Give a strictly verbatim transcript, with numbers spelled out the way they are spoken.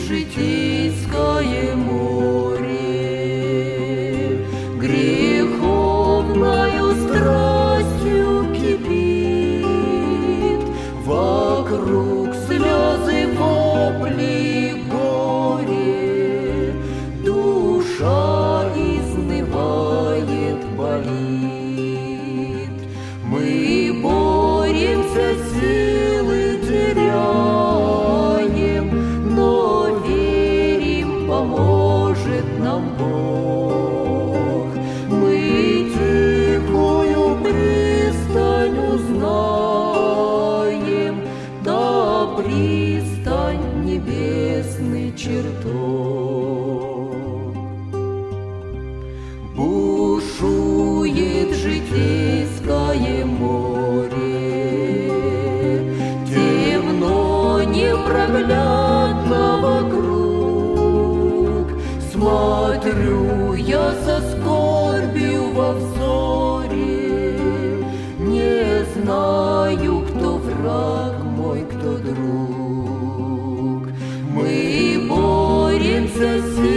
житейское море, греховною страстью кипит, вокруг слезы, вопли, горе, душа изнывает, болит. Мы боремся, силы теряем, но верим, поможет нам Бог. Мы тихую пристань узнаем, да пристань небесный чертог. Бушует житейское море, темно непроглядно вокруг. Смотрю я со скорбью во взоре, не знаю, кто враг мой, кто друг. Мы боремся с